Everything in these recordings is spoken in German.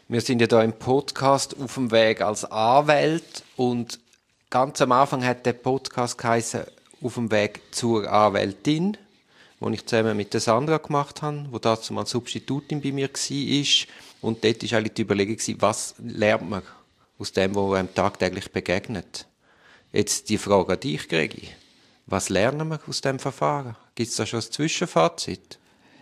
Wir sind ja da im Podcast auf dem Weg als Anwälte und ganz am Anfang hat der Podcast geheißen «Auf dem Weg zur Anwältin», den ich zusammen mit der Sandra gemacht habe, die dazu mal Substitutin bei mir war. Und dort war eigentlich die Überlegung, was lernt man aus dem, was einem tagtäglich begegnet. Jetzt die Frage an dich, Gregi. Was lernen wir aus diesem Verfahren? Gibt es da schon ein Zwischenfazit?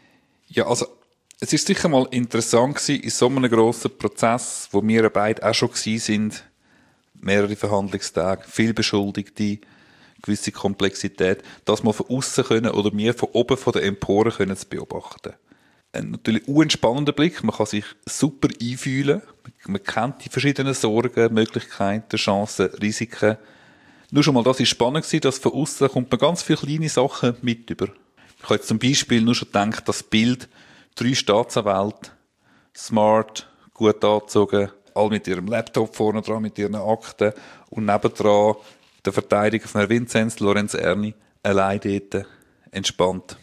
Ja, also es ist sicher mal interessant gewesen, in so einem grossen Prozess, wo wir beide auch schon gewesen sind, mehrere Verhandlungstage, viele Beschuldigte, gewisse Komplexität, das mal von außen können oder wir von oben von der Empore können zu beobachten. Ein natürlich unentspannender Blick, man kann sich super einfühlen, man kennt die verschiedenen Sorgen, Möglichkeiten, Chancen, Risiken. Nur schon mal das war spannend gewesen, dass von außen kommt man ganz viele kleine Sachen mit über. Ich habe jetzt zum Beispiel nur schon gedacht, das Bild, 3 Staatsanwälte, smart, gut angezogen, alle mit ihrem Laptop vorne dran, mit ihren Akten und nebendran der Verteidiger von Herrn Vinzenz, Lorenz Erni, allein dort, entspannt.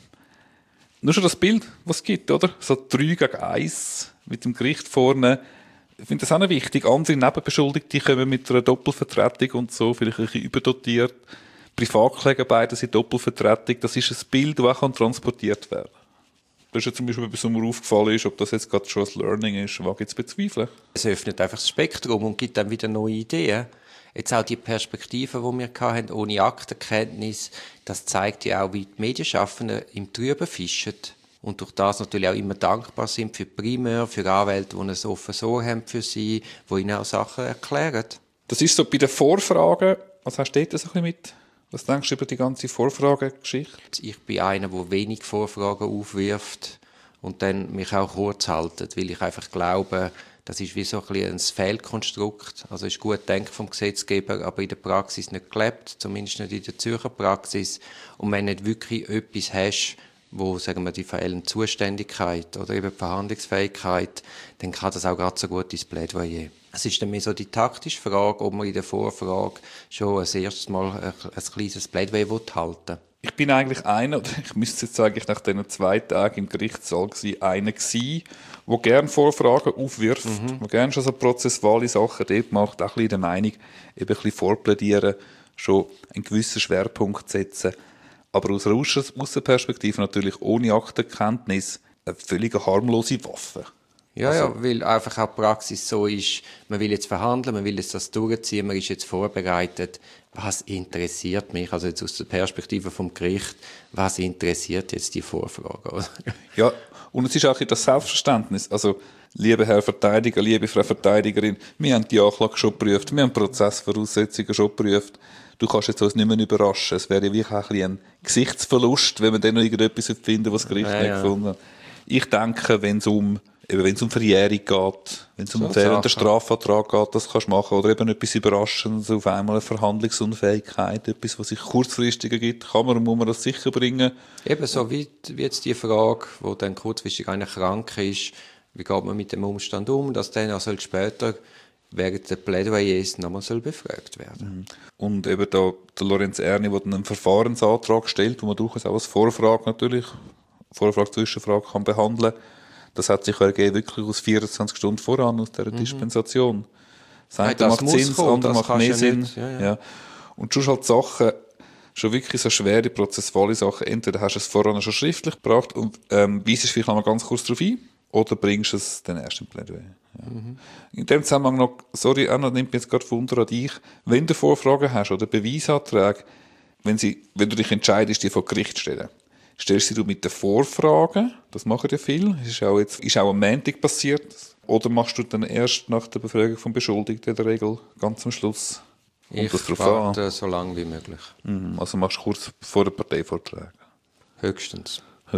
Nur schon das Bild, was es gibt, oder? So 3 gegen 1 mit dem Gericht vorne. Ich finde das auch noch wichtig. Andere Nebenbeschuldigte kommen mit einer Doppelvertretung und so, vielleicht ein bisschen überdotiert. Privatkläger beide sind Doppelvertretung. Das ist ein Bild, das auch transportiert werden kann. Das ist ja zum Beispiel, was mir aufgefallen ist, ob das jetzt gerade schon ein Learning ist, wage ich zu bezweifeln. Es öffnet einfach das Spektrum und gibt dann wieder neue Ideen. Jetzt auch die Perspektive, die wir hatten, ohne Aktenkenntnis, das zeigt ja auch, wie die Medienschaffenden im Trüben fischen und durch das natürlich auch immer dankbar sind für Primär, für Anwälte, die ein offenes Ohr haben für sie, die ihnen auch Sachen erklären. Das ist so bei den Vorfragen. Was hast du dort so ein bisschen mit? Was denkst du über die ganze Vorfragengeschichte? Ich bin einer, der wenig Vorfragen aufwirft und dann mich auch kurz haltet, weil ich einfach glaube, das ist wie so ein bisschen ein Fehlkonstrukt. Also ist gut gedacht vom Gesetzgeber, aber in der Praxis nicht gelebt, zumindest nicht in der Zürcher Praxis. Und wenn du nicht wirklich etwas hast, wo, sagen wir, die fehlende Zuständigkeit oder eben die Verhandlungsfähigkeit, dann kann das auch gerade so gut ins Plädoyer. Es ist dann mehr so die taktische Frage, ob man in der Vorfrage schon als erstes Mal ein kleines Plädoyer halten will. Ich bin eigentlich einer, oder ich müsste jetzt sagen, ich nach diesen 2 Tagen im Gerichtssaal einer gewesen, der gerne Vorfragen aufwirft, der gerne schon so prozessuale Sachen dort macht, auch ein bisschen in der Meinung, eben ein bisschen vorplädieren, schon einen gewissen Schwerpunkt setzen. Aber aus einer Aussenperspektive natürlich ohne Aktenkenntnis eine völlig harmlose Waffe. Ja, weil einfach auch die Praxis so ist, man will jetzt verhandeln, man will jetzt das durchziehen, man ist jetzt vorbereitet. Was interessiert mich, also jetzt aus der Perspektive vom Gericht, was interessiert jetzt die Vorfrage? Ja, und es ist auch das Selbstverständnis. Also, lieber Herr Verteidiger, liebe Frau Verteidigerin, wir haben die Anklage schon geprüft, wir haben Prozessvoraussetzungen schon geprüft. Du kannst jetzt uns nicht mehr überraschen. Es wäre wirklich auch ein Gesichtsverlust, wenn wir dann noch irgendetwas finden, was das Gericht nicht gefunden hat. Ich denke, wenn es um Verjährung geht, wenn es um einen fehlenden Strafvertrag geht, das kannst du machen. Oder eben etwas Überraschendes, auf einmal eine Verhandlungsunfähigkeit, etwas, was sich kurzfristiger gibt, muss man das sicher bringen. Eben so wie jetzt die Frage, wo dann kurzfristig einer krank ist, wie geht man mit dem Umstand um, dass dann also später während der Plädoyers nochmal befragt werden. Und eben da der Lorenz Erni, der dann einen Verfahrensantrag stellt, wo man durchaus auch als Vorfrage natürlich, Vorfrage, Zwischenfrage kann behandeln. Das hat sich ergeben, wirklich aus 24 Stunden voran, aus dieser Dispensation. Das eine macht Sinn, das andere macht mehr Sinn. Ja. Und schon halt Sachen, schon wirklich so schwere prozessuale Sachen, entweder hast du es voran schon schriftlich gebracht und weisst vielleicht noch mal ganz kurz darauf ein, oder bringst es dann erst im Plädoyer. Ja. In dem Zusammenhang noch, sorry, Anna, nimmt mich jetzt gerade Wunder an dich, wenn du Vorfragen hast oder Beweisanträge, wenn du dich entscheidest, die vor Gericht stellen, stellst du sie mit den Vorfragen, das machen ja viele, ist auch am Montag passiert, oder machst du dann erst nach der Befragung vom Beschuldigten in der Regel ganz am Schluss? Ich warte so lange wie möglich. Also machst du kurz vor der Parteivorträge? Höchstens.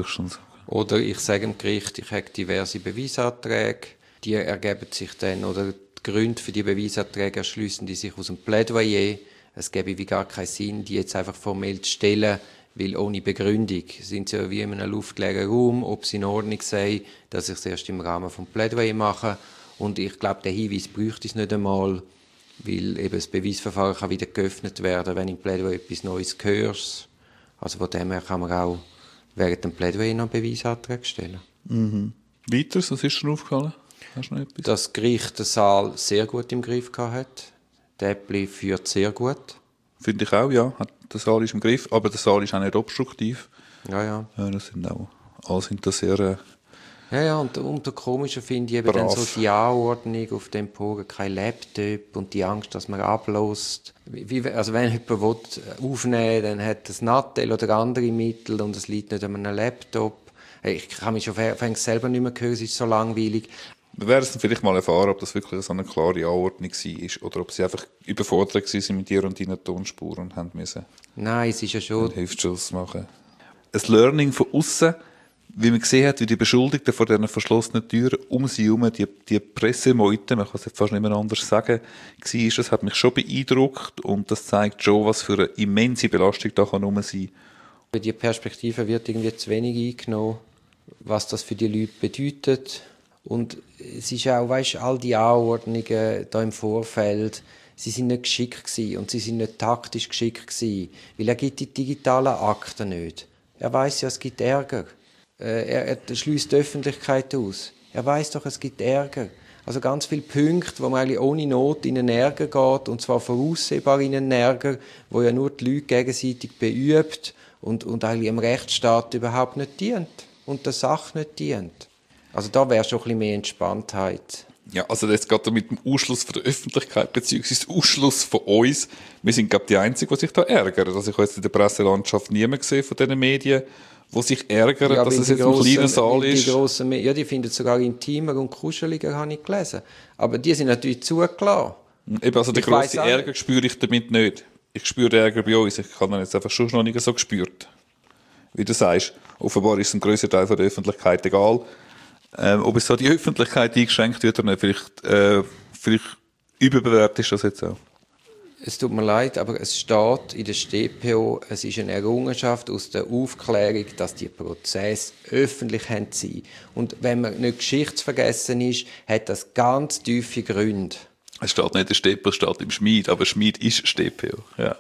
Oder ich sage dem Gericht, ich habe diverse Beweisanträge, die ergeben sich dann, oder die Gründe für die Beweisanträge erschliessen die sich aus dem Plädoyer. Es gäbe wie gar keinen Sinn, die jetzt einfach formell zu stellen, weil ohne Begründung sind sie ja wie in einem luftleeren Raum, ob sie in Ordnung sei, dass ich es erst im Rahmen des Plädoyer mache. Und ich glaube, der Hinweis bräuchte es nicht einmal, weil eben das Beweisverfahren kann wieder geöffnet werden, wenn im Plädoyer etwas Neues hörst. Also von dem her kann man auch während dem Plädoyer noch Beweisanträge stellen. Weiter, was ist schon aufgefallen? Hast du noch etwas? Das Gericht den Saal sehr gut im Griff hat. Däppli führt sehr gut. Finde ich auch, ja. Der Saal ist im Griff, aber der Saal ist auch nicht obstruktiv. Ja. Das sind auch, alle sind da sehr Ja, und umso komischer finde ich eben dann so die Anordnung auf dem Pogen, kein Laptop und die Angst, dass man ablässt. Also wenn jemand aufnehmen will, dann hat das Nattel oder andere Mittel und es liegt nicht an einem Laptop. Ich kann mich schon selber nicht mehr hören, es ist so langweilig. Wir werden es vielleicht mal erfahren, ob das wirklich so eine klare Anordnung war oder ob sie einfach überfordert waren mit dir und deinen Tonspuren und haben müssen Nein, es ist ja schon... einen Hüftschuss machen. Ein Learning von außen, wie man gesehen hat, wie die Beschuldigten vor diesen verschlossenen Türen um sie herum, die Pressemeute, man kann es fast nicht mehr anders sagen, war, das hat mich schon beeindruckt und das zeigt schon, was für eine immense Belastung da kann rum sein. Die Perspektive wird irgendwie zu wenig eingenommen, was das für die Leute bedeutet. Und es ist auch, weißt, all die Anordnungen da im Vorfeld, sie sind nicht geschickt gewesen und sie sind nicht taktisch geschickt gewesen, weil er gibt die digitalen Akten nicht. Er weiß ja, es gibt Ärger. Er schließt die Öffentlichkeit aus. Er weiß doch, es gibt Ärger. Also ganz viele Punkte, wo man eigentlich ohne Not in einen Ärger geht, und zwar voraussehbar in einen Ärger, wo ja nur die Leute gegenseitig beübt und eigentlich dem Rechtsstaat überhaupt nicht dient und der Sache nicht dient. Also da wäre schon ein bisschen mehr Entspanntheit. Ja, also jetzt geht mit dem Ausschluss von der Öffentlichkeit beziehungsweise Ausschluss von uns. Wir sind, glaube ich, die Einzigen, die sich da ärgern. Also ich habe jetzt in der Presselandschaft niemanden gesehen von diesen Medien, die sich ärgern, Ja, dass es jetzt ein kleiner Saal ist. Die finden es sogar intimer und kuscheliger, habe ich gelesen. Aber die sind natürlich zugelassen. Eben, also den grossen Ärger spüre ich damit nicht. Ich spüre den Ärger bei uns. Ich habe ihn jetzt einfach schon noch nicht so gespürt. Wie du sagst, offenbar ist es ein grösser Teil von der Öffentlichkeit egal. Ob es so die Öffentlichkeit eingeschränkt wird oder nicht, vielleicht überbewertet ist das jetzt auch. Es tut mir leid, aber es steht in der StPO, es ist eine Errungenschaft aus der Aufklärung, dass die Prozesse öffentlich sein müssen. Und wenn man nicht geschichtsvergessen ist, hat das ganz tiefe Gründe. Es steht nicht in der StPO, es steht im Schmied, aber Schmied ist StPO. Ja.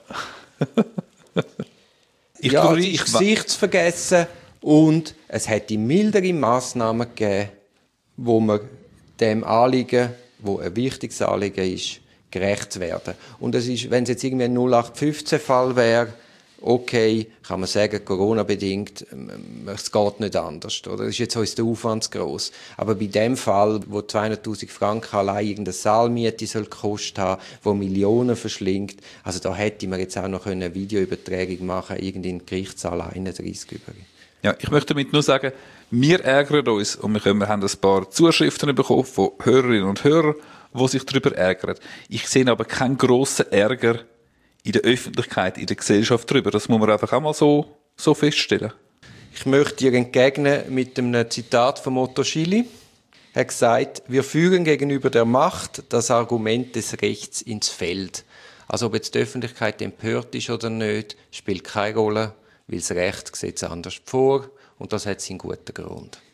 Es ist gesichtsvergessen und es hat die mildere Massnahmen gegeben, wo man dem Anliegen, wo ein wichtiges Anliegen ist, gerecht werden. Und es ist, wenn es jetzt irgendwie ein 0815-Fall wäre, okay, kann man sagen, Corona-bedingt, es geht nicht anders. Oder? Das ist jetzt uns der Aufwand zu gross. Aber bei dem Fall, wo 200'000 Franken allein irgendeine Saalmiete soll gekostet haben, wo Millionen verschlingt, also da hätte man jetzt auch noch eine Videoübertragung machen können, irgendwie in Gerichtssaal 31 über. Ja, ich möchte damit nur sagen, wir ärgern uns und wir haben ein paar Zuschriften bekommen von Hörerinnen und Hörern, die sich darüber ärgern. Ich sehe aber keinen grossen Ärger in der Öffentlichkeit, in der Gesellschaft darüber. Das muss man einfach auch mal so feststellen. Ich möchte dir entgegnen mit einem Zitat von Otto Schily. Er hat gesagt, wir führen gegenüber der Macht das Argument des Rechts ins Feld. Also ob jetzt die Öffentlichkeit empört ist oder nicht, spielt keine Rolle, weil das Recht sieht es anders vor und das hat seinen guten Grund.